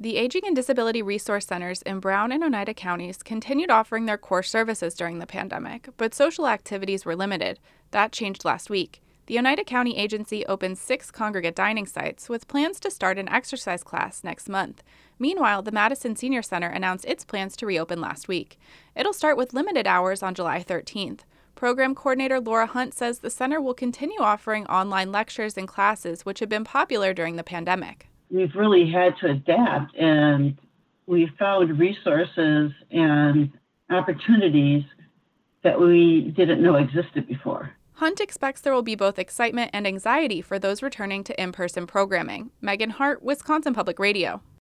The Aging and Disability Resource Centers in Brown and Oneida counties continued offering their core services during the pandemic, but social activities were limited. That changed last week. The Oneida County Agency opened 6 congregate dining sites with plans to start an exercise class next month. Meanwhile, the Madison Senior Center announced its plans to reopen last week. It'll start with limited hours on July 13th. Program coordinator Laura Hunt says the center will continue offering online lectures and classes, which have been popular during the pandemic. We've really had to adapt, and we've found resources and opportunities that we didn't know existed before. Hunt expects there will be both excitement and anxiety for those returning to in-person programming. Megan Hart, Wisconsin Public Radio.